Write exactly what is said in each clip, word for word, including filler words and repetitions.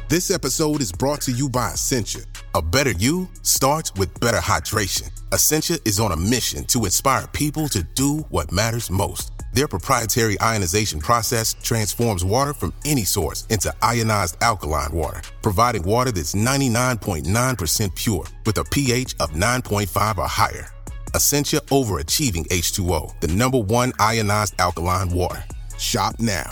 This episode is brought to you by Essentia. A better you starts with better hydration. Essentia is on a mission to inspire people to do what matters most. Their proprietary ionization process transforms water from any source into ionized alkaline water, providing water that's ninety-nine point nine percent pure with a pH of nine point five or higher. Essentia Overachieving H two O, the number one ionized alkaline water. Shop now.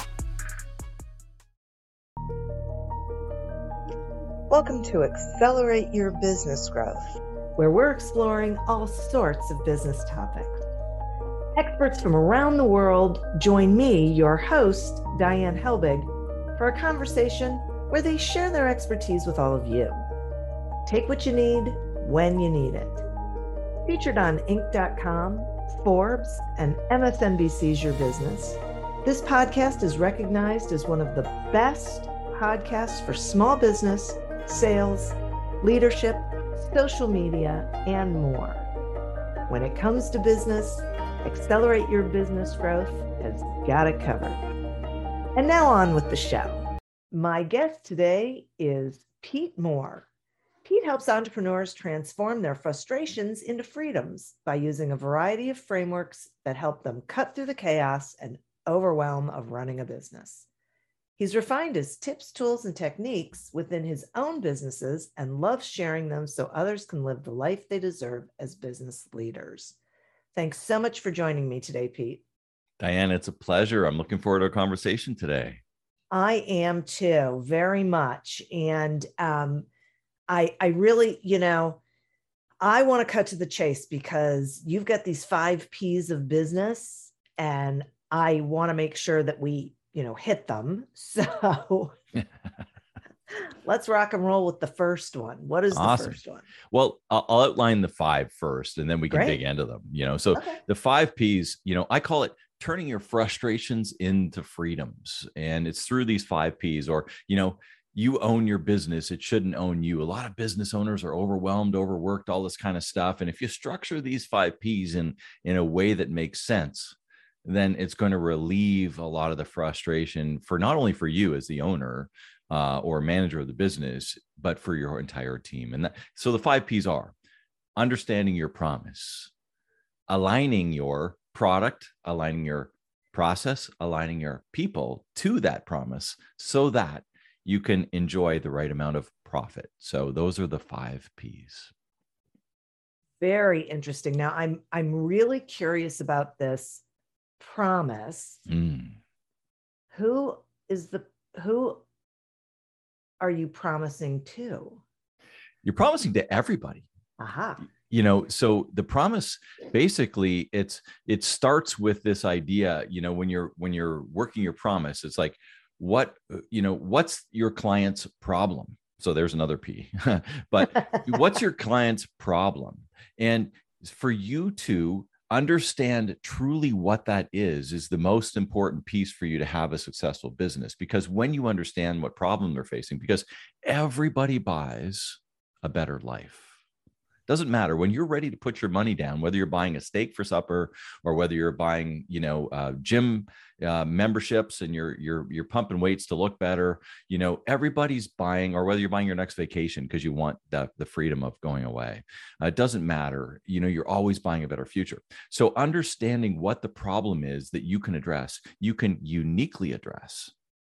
Welcome to Accelerate Your Business Growth, where we're exploring all sorts of business topics. Experts from around the world join me, your host, Diane Helbig, for a conversation where they share their expertise with all of you. Take what you need when you need it. Featured on Inc dot com, Forbes, and M S N B C's Your Business, this podcast is recognized as one of the best podcasts for small business, sales, leadership, social media, and more. When it comes to business, Accelerate Your Business Growth has got it covered. And now on with the show. My guest today is Pete Moore. Pete helps entrepreneurs transform their frustrations into freedoms by using a variety of frameworks that help them cut through the chaos and overwhelm of running a business. He's refined his tips, tools, and techniques within his own businesses and loves sharing them so others can live the life they deserve as business leaders. Thanks so much for joining me today, Pete. Diane, it's a pleasure. I'm looking forward to our conversation today. I am too, very much. And um, I, I really, you know, I want to cut to the chase because you've got these five P's of business, and I want to make sure that we you know, hit them. So let's rock and roll with the first one. What is awesome. The first one? Well, I'll, I'll outline the five first, and then we can Great. dig into them, you know, so okay. The five P's, you know, I call it turning your frustrations into freedoms. And it's through these five P's, or, you know, you own your business. It shouldn't own you. A lot of business owners are overwhelmed, overworked, all this kind of stuff. And if you structure these five P's in, in a way that makes sense, then it's going to relieve a lot of the frustration for not only for you as the owner uh, or manager of the business, but for your entire team. And that, so the five P's are understanding your promise, aligning your product, aligning your process, aligning your people to that promise so that you can enjoy the right amount of profit. So those are the five P's. Very interesting. Now I'm, I'm really curious about this promise. Mm. Who is the, who are you promising to? You're promising to everybody. Aha. You know, so the promise, basically it's, it starts with this idea, you know, when you're, when you're working your promise, it's like, what, you know, what's your client's problem? So there's another P, but what's your client's problem? And for you to understand truly what that is, is the most important piece for you to have a successful business. Because when you understand what problem they're facing, because everybody buys a better life. Doesn't matter when you're ready to put your money down, whether you're buying a steak for supper or whether you're buying, you know, uh, gym uh, memberships and you're you're you're pumping weights to look better. You know, everybody's buying, or whether you're buying your next vacation because you want the the freedom of going away. Uh, it doesn't matter. You know, you're always buying a better future. So understanding what the problem is that you can address, you can uniquely address.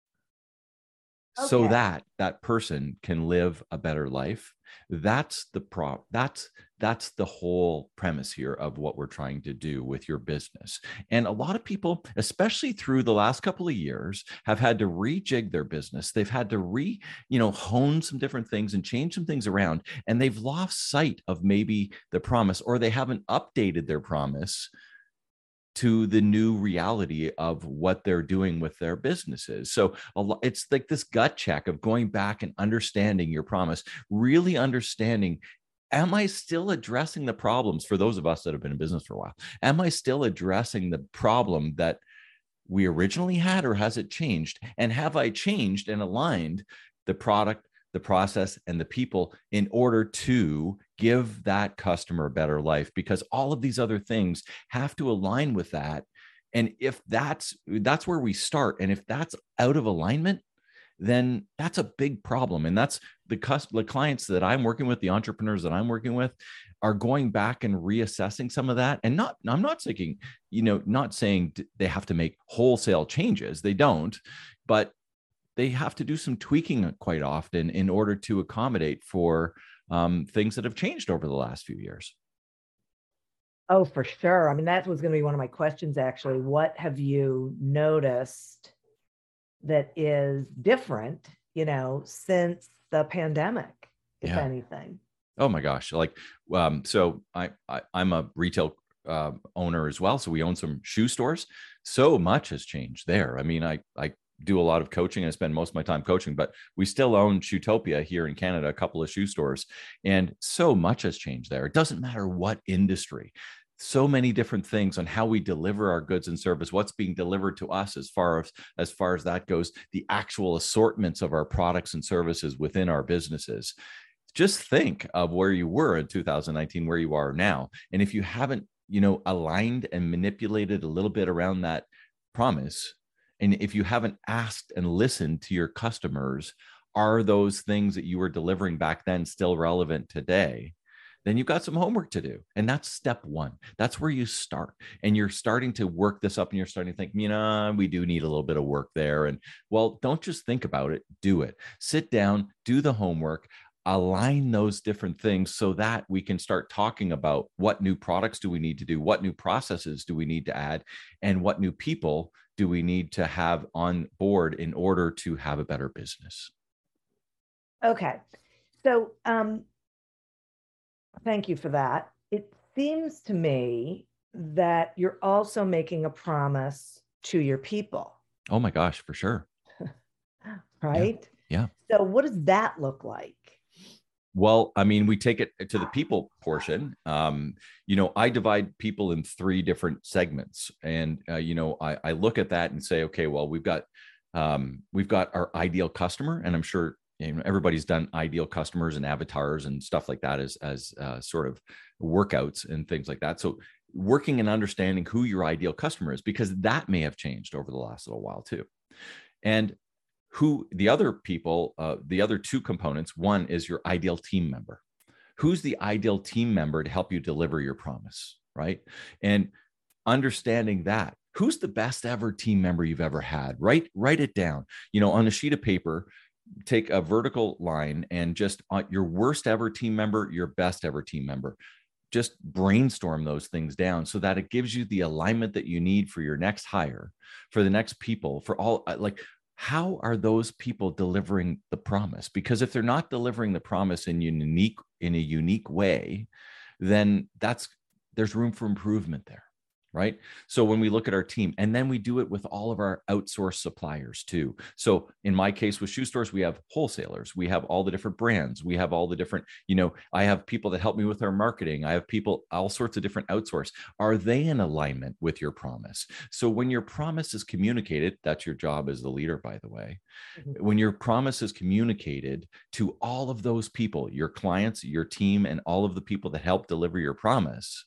Okay. So that that person can live a better life. That's the pro. That's that's the whole premise here of what we're trying to do with your business. And a lot of people, especially through the last couple of years, have had to rejig their business. They've had to re, you know, hone some different things and change some things around, and they've lost sight of maybe the promise, or they haven't updated their promise to the new reality of what they're doing with their businesses. So a lot, it's like this gut check of going back and understanding your promise, really understanding, am I still addressing the problems for those of us that have been in business for a while? Am I still addressing the problem that we originally had, or has it changed? And have I changed and aligned the product, the process, and the people in order to give that customer a better life? Because all of these other things have to align with that. And if that's, that's where we start. And if that's out of alignment, then that's a big problem. And that's the, cus- the clients that I'm working with, the entrepreneurs that I'm working with, are going back and reassessing some of that. And not, I'm not saying, you know, not saying they have to make wholesale changes. They don't, but they have to do some tweaking quite often in order to accommodate for um, things that have changed over the last few years. Oh, for sure. I mean, that was going to be one of my questions, actually. What have you noticed that is different, you know, since the pandemic, if Yeah. anything? Oh my gosh. Like, um, so I, I I'm a retail uh, owner as well. So we own some shoe stores. So much has changed there. I mean, I, I do a lot of coaching and I spend most of my time coaching, but we still own Shoetopia here in Canada, a couple of shoe stores. And so much has changed there. It doesn't matter what industry. So many different things on how we deliver our goods and service, what's being delivered to us as far as, as far as that goes, the actual assortments of our products and services within our businesses. Just think of where you were in two thousand nineteen, where you are now. And if you haven't, you know, aligned and manipulated a little bit around that promise, and if you haven't asked and listened to your customers, are those things that you were delivering back then still relevant today? Then you've got some homework to do. And that's step one. That's where you start. And you're starting to work this up and you're starting to think, you know, we do need a little bit of work there. And well, don't just think about it, do it. Sit down, do the homework, align those different things so that we can start talking about what new products do we need to do, what new processes do we need to add, and what new people do we need to have on board in order to have a better business. Okay. So um, thank you for that. It seems to me that you're also making a promise to your people. Oh my gosh, for sure. Right? Yeah. yeah. So what does that look like? Well, I mean, we take it to the people portion. Um, you know, I divide people in three different segments, and uh, you know, I, I look at that and say, okay, well, we've got um, we've got our ideal customer, and I'm sure you know, everybody's done ideal customers and avatars and stuff like that as as uh, sort of workouts and things like that. So, working and understanding who your ideal customer is, because that may have changed over the last little while too, and who the other people, uh, the other two components. One is your ideal team member. Who's the ideal team member to help you deliver your promise, right? And understanding that, who's the best ever team member you've ever had? Write, write it down, you know, on a sheet of paper, take a vertical line and just uh, your worst ever team member, your best ever team member. Just brainstorm those things down so that it gives you the alignment that you need for your next hire, for the next people, for all like, how are those people delivering the promise? Because if they're not delivering the promise in unique in a unique way, then that's there's room for improvement there, right? So when we look at our team, and then we do it with all of our outsourced suppliers too. So in my case with shoe stores, we have wholesalers, we have all the different brands, we have all the different, you know, I have people that help me with our marketing. I have people, all sorts of different outsource. Are they in alignment with your promise? So when your promise is communicated, that's your job as the leader, by the way. Mm-hmm. When your promise is communicated to all of those people, your clients, your team, and all of the people that help deliver your promise,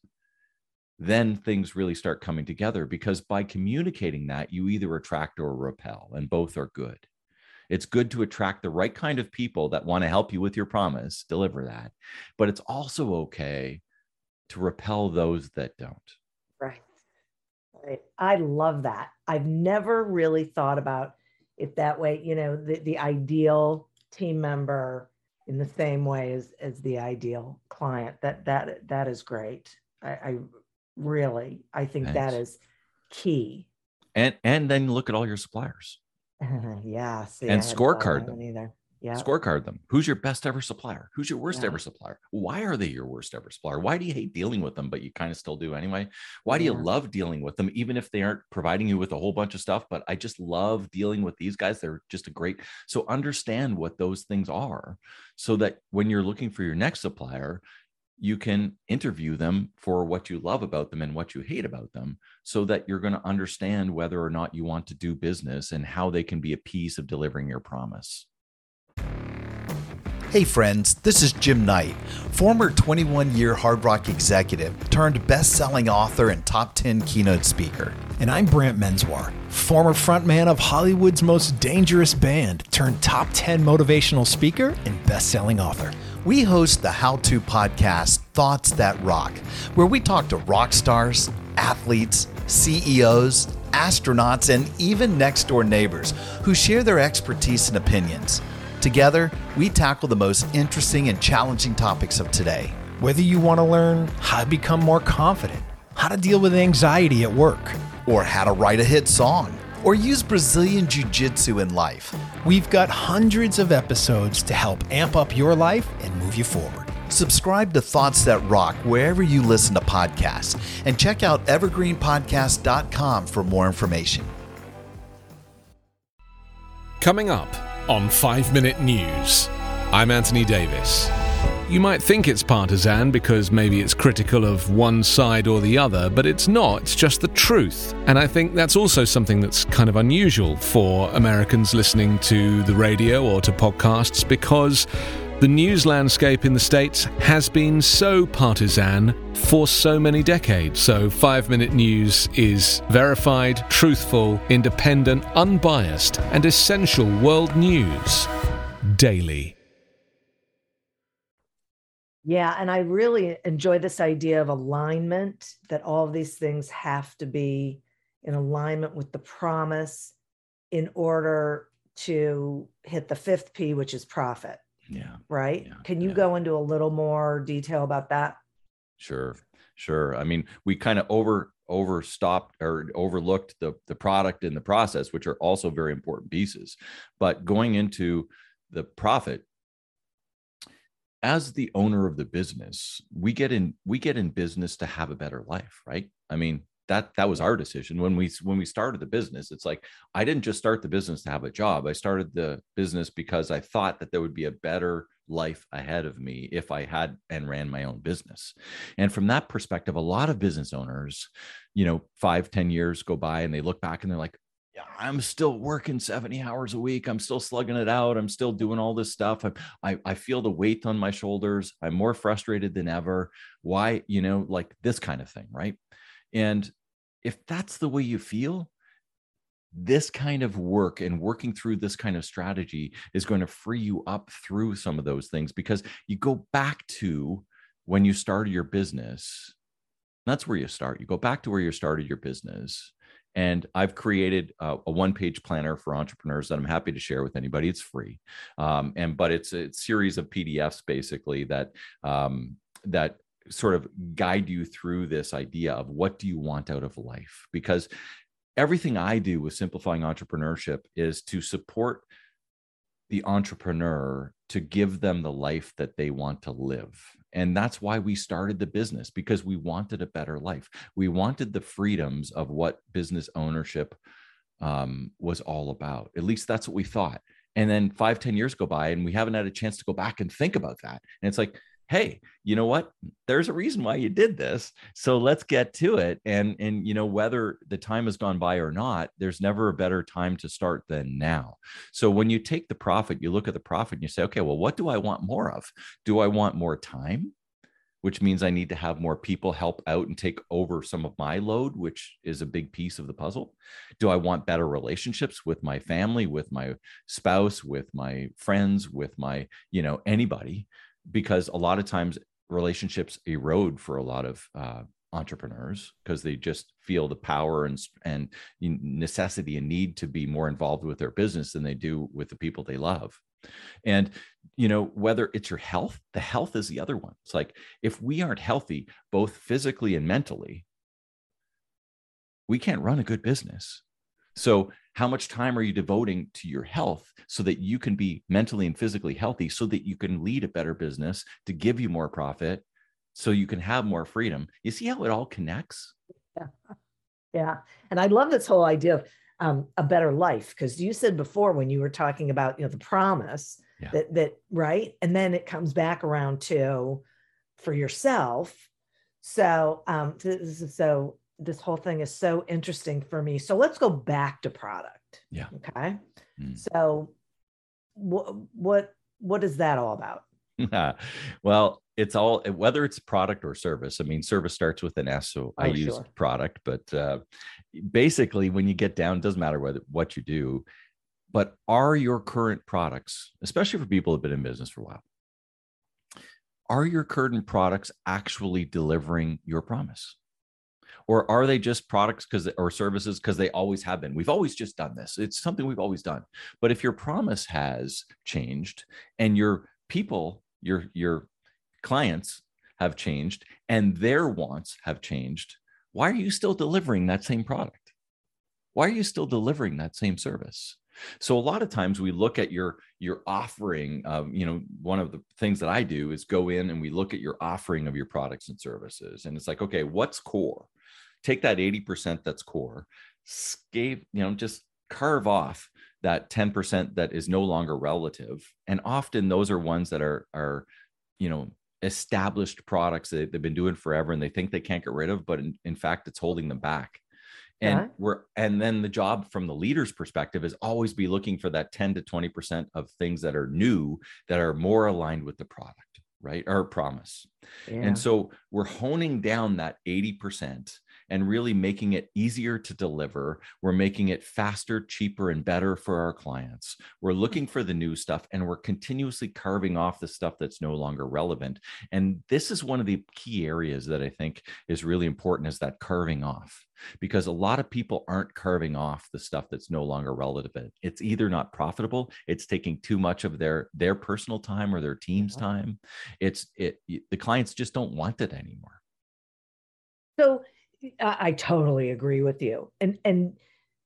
then things really start coming together, because by communicating that, you either attract or repel, and both are good. It's good to attract the right kind of people that want to help you with your promise, deliver that. But it's also okay to repel those that don't. Right. Right. I love that. I've never really thought about it that way. You know, the, the ideal team member in the same way as, as the ideal client. That, that, that is great. I, I Really, I think Thanks. that is key. And and then look at all your suppliers. yeah. See, and scorecard them. Either. Yeah. Scorecard them. Who's your best ever supplier? Who's your worst yeah. ever supplier? Why are they your worst ever supplier? Why do you hate dealing with them, but you kind of still do anyway? Why do you yeah. love dealing with them, even if they aren't providing you with a whole bunch of stuff? But I just love dealing with these guys. They're just a great. So understand what those things are, so that when you're looking for your next supplier, you can interview them for what you love about them and what you hate about them, so that you're going to understand whether or not you want to do business and how they can be a piece of delivering your promise. Hey friends, this is Jim Knight, former twenty-one-year Hard Rock executive turned best-selling author and top ten keynote speaker. And I'm Brant Menswar, former frontman of Hollywood's Most Dangerous Band turned top ten motivational speaker and best-selling author. We host the how-to podcast Thoughts That Rock, where we talk to rock stars, athletes, C E Os, astronauts, and even next-door neighbors who share their expertise and opinions. Together, we tackle the most interesting and challenging topics of today. Whether you want to learn how to become more confident, how to deal with anxiety at work, or how to write a hit song, or use Brazilian Jiu-Jitsu in life, we've got hundreds of episodes to help amp up your life and move you forward. Subscribe to Thoughts That Rock wherever you listen to podcasts, and check out evergreen podcast dot com for more information. Coming up on five minute News, I'm Anthony Davis. You might think it's partisan because maybe it's critical of one side or the other, but it's not. It's just the truth. And I think that's also something that's kind of unusual for Americans listening to the radio or to podcasts, because the news landscape in the States has been so partisan for so many decades. So five minute News is verified, truthful, independent, unbiased, and essential world news daily. Yeah, and I really enjoy this idea of alignment, that all of these things have to be in alignment with the promise in order to hit the fifth P, which is profit. Yeah. Right. Yeah, Can you yeah. go into a little more detail about that? Sure. Sure. I mean, we kind of over overstopped or overlooked the, the product and the process, which are also very important pieces. But going into the profit, as the owner of the business, we get in we get in business to have a better life, right? I mean, that that was our decision when we when we started the business. It's like, I didn't just start the business to have a job. I started the business because I thought that there would be a better life ahead of me if I had and ran my own business. And from that perspective, a lot of business owners, you know, five, ten years go by and they look back and they're like, yeah, I'm still working seventy hours a week. I'm still slugging it out. I'm still doing all this stuff. I, I, I feel the weight on my shoulders. I'm more frustrated than ever. Why, you know, like this kind of thing, right? And if that's the way you feel, this kind of work and working through this kind of strategy is going to free you up through some of those things, because you go back to when you started your business. That's where you start. You go back to where you started your business. And I've created a, a one-page planner for entrepreneurs that I'm happy to share with anybody. It's free, um, and but it's a series of P D Fs basically that um, that. sort of guide you through this idea of what do you want out of life? Because everything I do with Simplifying Entrepreneurship is to support the entrepreneur to give them the life that they want to live. And that's why we started the business, because we wanted a better life. We wanted the freedoms of what business ownership um, was all about. At least that's what we thought. And then five, ten years go by and we haven't had a chance to go back and think about that. And it's like, hey, you know what? There's a reason why you did this. So let's get to it. And, and, you know, whether the time has gone by or not, there's never a better time to start than now. So when you take the profit, you look at the profit and you say, okay, well, what do I want more of? Do I want more time? Which means I need to have more people help out and take over some of my load, which is a big piece of the puzzle. Do I want better relationships with my family, with my spouse, with my friends, with my, you know, anybody? Because a lot of times relationships erode for a lot of uh, entrepreneurs because they just feel the power and, and necessity and need to be more involved with their business than they do with the people they love. And, you know, whether it's your health, the health is the other one. It's like, if we aren't healthy, both physically and mentally, we can't run a good business. So how much time are you devoting to your health so that you can be mentally and physically healthy, so that you can lead a better business to give you more profit, so you can have more freedom? You see how it all connects? Yeah. Yeah. And I love this whole idea of um, a better life, because you said before when you were talking about, you know, the promise Yeah. that, that, right. And then it comes back around to for yourself. So, um, so this whole thing is so interesting for me. So let's go back to product. Yeah. Okay. Mm. So what, what, what is that all about? Well, it's all, whether it's product or service. I mean, service starts with an S, so I Oh, use sure. product, but uh, basically when you get down, it doesn't matter whether what you do, but are your current products, especially for people who have been in business for a while, are your current products actually delivering your promise? Or are they just products because or services because they always have been? We've always just done this. It's something we've always done. But if your promise has changed and your people, your your clients have changed and their wants have changed, why are you still delivering that same product? Why are you still delivering that same service? So a lot of times we look at your your offering. Um, you know, one of the things that I do is go in and we look at your offering of your products and services, and it's like, okay, what's core? Take that eighty percent that's core, scale, you know, just carve off that ten percent that is no longer relative. And often those are ones that are, are, you know, established products that they've been doing forever and they think they can't get rid of, but in, in fact, it's holding them back. And Okay. we're, and then the job from the leader's perspective is always be looking for that ten to twenty percent of things that are new, that are more aligned with the product, right? Or promise. Yeah. And so we're honing down that eighty percent and really making it easier to deliver. We're making it faster, cheaper, and better for our clients. We're looking for the new stuff, and we're continuously carving off the stuff that's no longer relevant. And this is one of the key areas that I think is really important, is that carving off, because a lot of people aren't carving off the stuff that's no longer relevant. It's either not profitable, it's taking too much of their, their personal time or their team's time. It's it, the clients just don't want it anymore. So I, I totally agree with you. And, and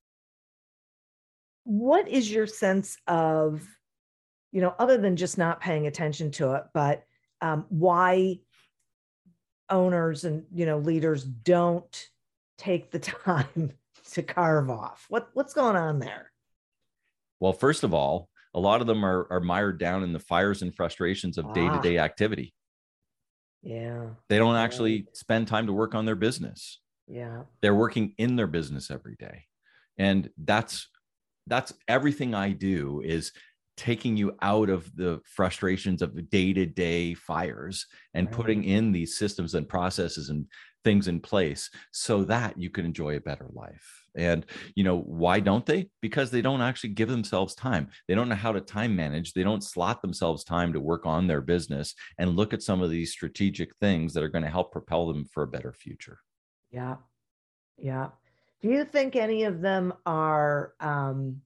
what is your sense of, you know, other than just not paying attention to it, but um, why owners and, you know, leaders don't take the time to carve off? What, what's going on there? Well, first of all, a lot of them are, are mired down in the fires and frustrations of day-to-day Ah. activity. Yeah. They don't actually spend time to work on their business. Yeah. They're working in their business every day. And that's, that's everything I do, is taking you out of the frustrations of the day-to-day fires and Right. putting in these systems and processes and things in place so that you can enjoy a better life. And, you know, why don't they? Because they don't actually give themselves time. They don't know how to time manage. They don't slot themselves time to work on their business and look at some of these strategic things that are going to help propel them for a better future. Yeah. Yeah. Do you think any of them are, um,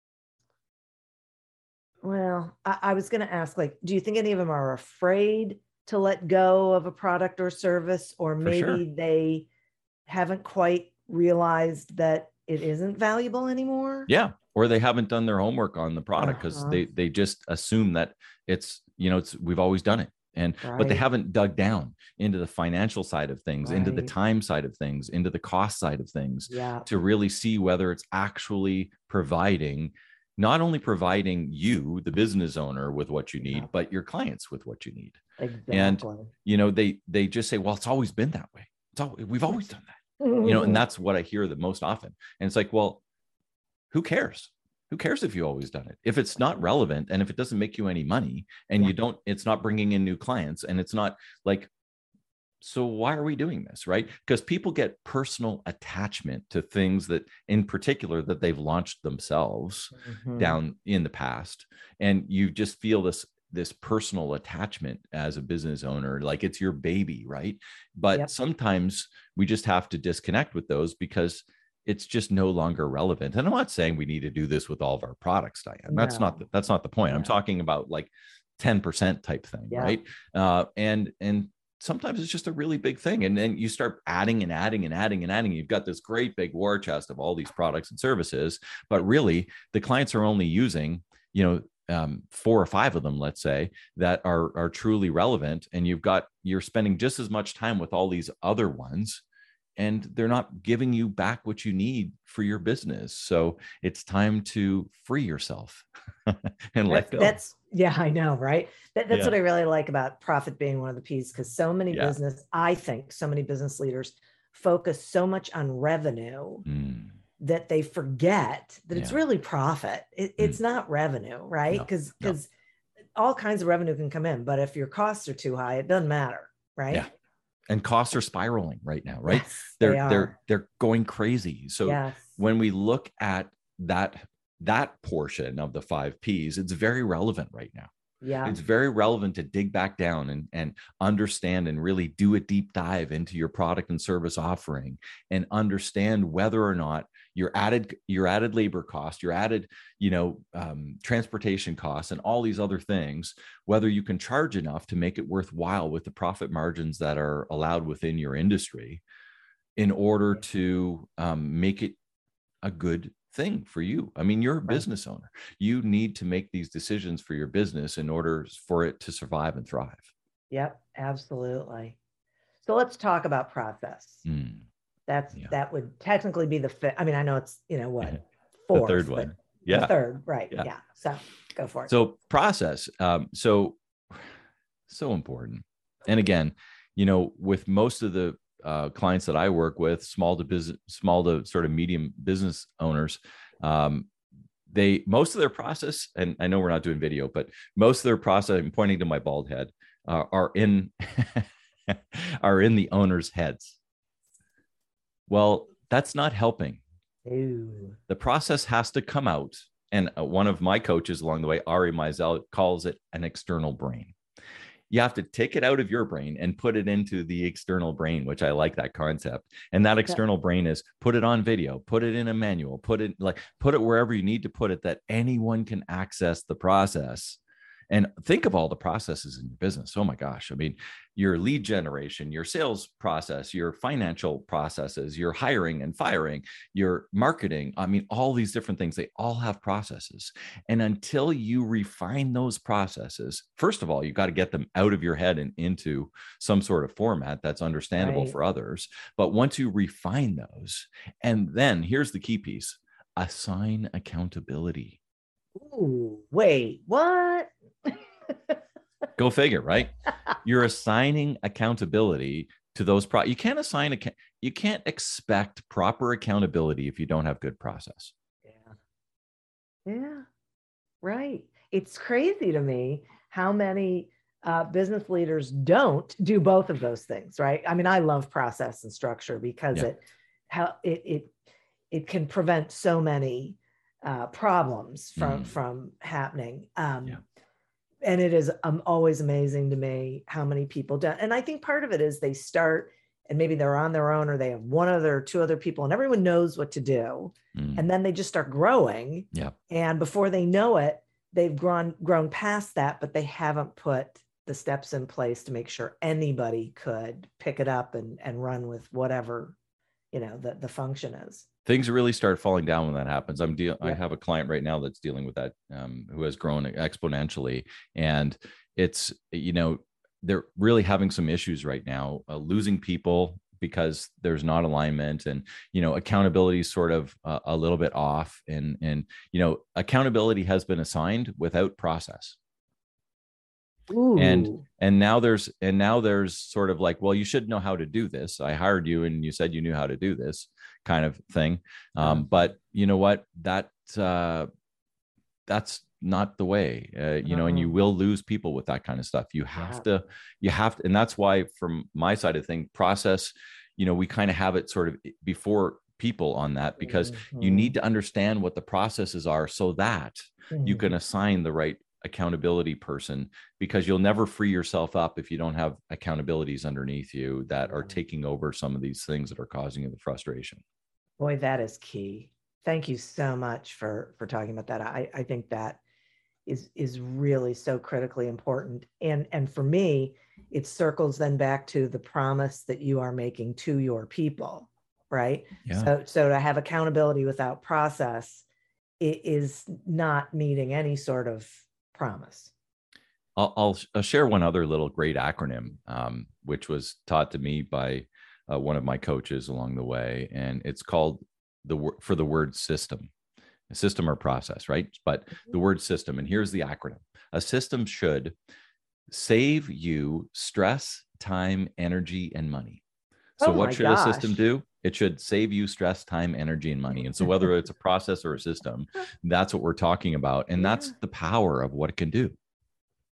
well, I, I was going to ask, like, do you think any of them are afraid to let go of a product or service, or For maybe sure. they haven't quite realized that it isn't valuable anymore? Yeah. Or they haven't done their homework on the product because Uh-huh. they, they just assume that it's, you know, it's, we've always done it. And, but they Right. haven't dug down into the financial side of things, into the Right. time side of things, into the cost side of things, Yeah. to really see whether it's actually providing, not only providing you, the business owner, with what you need, Yeah. but your clients with what you need. Exactly. You know, they, they just say, well, it's always been that way. It's all, we've always done that, you know, and that's what I hear the most often. And it's like, well, who cares? Who cares if you always done it? If it's not relevant and if it doesn't make you any money and Yeah. you don't, it's not bringing in new clients and it's not like, so why are we doing this? Right? Because people get personal attachment to things that in particular that they've launched themselves Mhm. down in the past. And you just feel this, this personal attachment as a business owner, like it's your baby, right? But Yep. sometimes we just have to disconnect with those because it's just no longer relevant. And I'm not saying we need to do this with all of our products, Diane. That's not, the, that's not the point. I'm No. talking about like ten percent type thing, Yeah. right? Uh, and, and sometimes it's just a really big thing. And then you start adding and adding and adding and adding. You've got this great big war chest of all these products and services, but really the clients are only using, you know, um, four or five of them, let's say, that are, are truly relevant. And you've got, you're spending just as much time with all these other ones, and they're not giving you back what you need for your business. So it's time to free yourself and let That's, go. that's, yeah, I know, right? That, that's Yeah. what I really like about profit being one of the P's, because so many Yeah. business, I think so many business leaders focus so much on revenue Mm, that they forget that it's Yeah. really profit. It, it's not revenue, right? No, Because no. because all kinds of revenue can come in, but if your costs are too high, it doesn't matter, right? Yeah. And costs are spiraling right now, right? Yes, they're they are. they're they're going crazy. So Yes. when we look at that that portion of the five P's, it's very relevant right now. Yeah. It's very relevant to dig back down and, and understand and really do a deep dive into your product and service offering and understand whether or not your added your added labor cost, your added, you know, um, transportation costs and all these other things, whether you can charge enough to make it worthwhile with the profit margins that are allowed within your industry in order to um, make it a good thing for you. I mean, you're a business owner. You need to make these decisions for your business in order for it to survive and thrive. Yep, absolutely. So let's talk about process. Mm. That's Yeah. that would technically be the fifth. I mean, I know it's, you know, what, the fourth, third but one. Yeah. the third, right? Yeah. Yeah. So go for it. So process. Um, so so important. And again, you know, with most of the uh, clients that I work with, small to business, small to sort of medium business owners, um, they, most of their process, and I know we're not doing video, but most of their process, I'm pointing to my bald head, uh, are in, are in the owner's heads. Well, that's not helping. Ooh. The process has to come out. And uh, one of my coaches along the way, Ari Meisel, calls it an external brain. You have to take it out of your brain and put it into the external brain, which I like that concept. And that external brain is put it on video, put it in a manual, put it like, put it wherever you need to put it, that anyone can access the process. And think of all the processes in your business. Oh my gosh. I mean, your lead generation, your sales process, your financial processes, your hiring and firing, your marketing. I mean, all these different things, they all have processes. And until you refine those processes, first of all, you got to get them out of your head and into some sort of format that's understandable Right. for others. But once you refine those, and then here's the key piece, assign accountability. Ooh, wait, what? Go figure, right? You're assigning accountability to those pro. You can't assign a. You can't expect proper accountability if you don't have good process. Yeah. Yeah. Right. It's crazy to me how many uh, business leaders don't do both of those things. Right. I mean, I love process and structure because Yeah. it how it it it can prevent so many uh, problems from Mm. from happening. Um, Yeah. And it is um, always amazing to me how many people do. And I think part of it is they start and maybe they're on their own or they have one other, two other people and everyone knows what to do. Mm. And then they just start growing. Yeah. And before they know it, they've grown, grown past that, but they haven't put the steps in place to make sure anybody could pick it up and, and run with whatever, you know, the, the function is. Things really start falling down when that happens. I'm deal. I Yeah. have a client right now that's dealing with that, um, who has grown exponentially, and it's, you know, they're really having some issues right now, uh, losing people because there's not alignment, and you know, accountability is sort of uh, a little bit off, and and you know, accountability has been assigned without process. Ooh. And and now there's and now there's sort of like, well, you should know how to do this. I hired you and you said you knew how to do this kind of thing. Um, but you know what? That uh, that's not the way. Uh, you know, and you will lose people with that kind of stuff. You have Yeah. to, you have to, and that's why from my side of things, process, you know, we kind of have it sort of before people on that, because you Mhm. need to understand what the processes are so that you Mhm. can assign the right accountability person, because you'll never free yourself up if you don't have accountabilities underneath you that are Yeah. taking over some of these things that are causing you the frustration. Boy, that is key. Thank you so much for, for talking about that. I, I think that is, is really so critically important. And, and for me, it circles then back to the promise that you are making to your people, right? Yeah. So, so to have accountability without process, it is not meeting any sort of promise. I'll, I'll, I'll share one other little great acronym, um, which was taught to me by uh, one of my coaches along the way. And it's called the word for the word system, a system or process, right? But the word system, and here's the acronym. A system should save you stress, time, energy, and money. So Oh what my should a system gosh. do? It should save you stress, time, energy, and money. And so whether it's a process or a system, that's what we're talking about. And that's Yeah. the power of what it can do.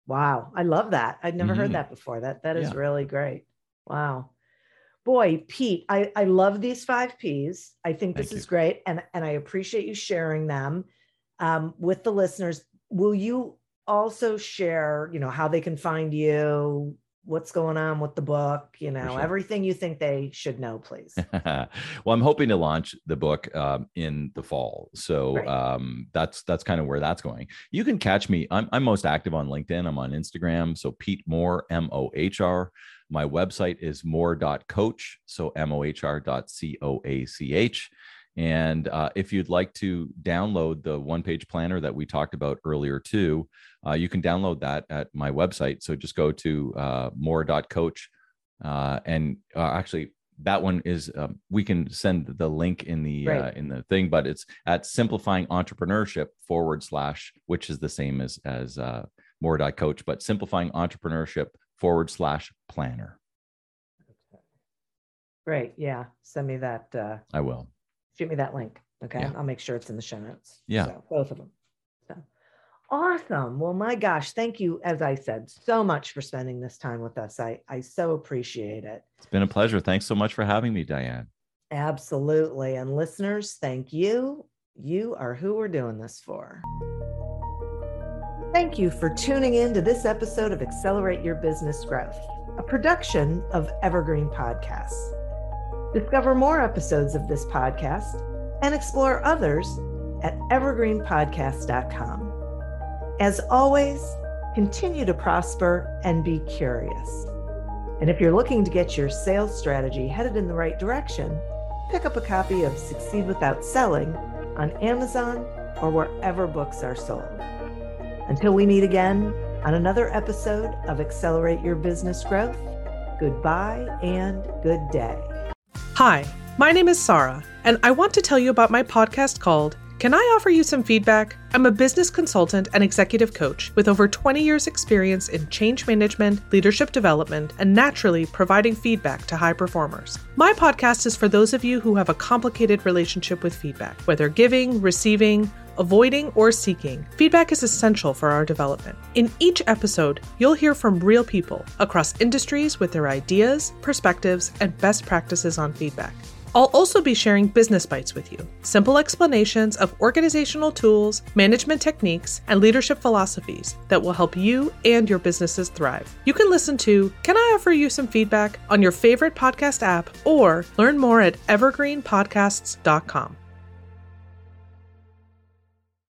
Wow. I love that. I'd never mm-hmm. heard that before. That, that is yeah. really great. Wow. Boy, Pete, I, I love these five P's. I think this Thank is you. great. And, and I appreciate you sharing them um, with the listeners. Will you also share, you know, how they can find you, what's going on with the book, you know, sure. everything you think they should know, please. Well, I'm hoping to launch the book um, in the fall. So right. um, that's, that's kind of where that's going. You can catch me. I'm, I'm most active on LinkedIn. I'm on Instagram. So Pete Mohr, M O H R. My website is mohr dot coach. So M O H R dot C O A C H. And uh, if you'd like to download the one-page planner that we talked about earlier too, uh, you can download that at my website. So just go to uh, mohr dot coach. Uh, and uh, actually, that one is, um, we can send the link in the right. uh, in the thing, but it's at simplifying entrepreneurship forward slash, which is the same as, as uh, mohr dot coach, but simplifying entrepreneurship forward slash planner. Great. Yeah. Send me that. Uh... I will. Shoot me that link. Okay. Yeah. I'll make sure it's in the show notes. Yeah. So, both of them. So awesome. Well, my gosh, thank you, as I said, so much for spending this time with us. I, I so appreciate it. It's been a pleasure. Thanks so much for having me, Diane. Absolutely. And listeners, thank you. You are who we're doing this for. Thank you for tuning in to this episode of Accelerate Your Business Growth, a production of Evergreen Podcasts. Discover more episodes of this podcast and explore others at evergreen podcast dot com. As always, continue to prosper and be curious. And if you're looking to get your sales strategy headed in the right direction, pick up a copy of Succeed Without Selling on Amazon or wherever books are sold. Until we meet again on another episode of Accelerate Your Business Growth, goodbye and good day. Hi, my name is Sarah, and I want to tell you about my podcast called Can I Offer You Some Feedback? I'm a business consultant and executive coach with over twenty years experience in change management, leadership development, and naturally providing feedback to high performers. My podcast is for those of you who have a complicated relationship with feedback, whether giving, receiving, avoiding, or seeking. Feedback is essential for our development. In each episode, you'll hear from real people across industries with their ideas, perspectives, and best practices on feedback. I'll also be sharing business bites with you, simple explanations of organizational tools, management techniques, and leadership philosophies that will help you and your businesses thrive. You can listen to Can I Offer You Some Feedback on your favorite podcast app or learn more at evergreen podcasts dot com.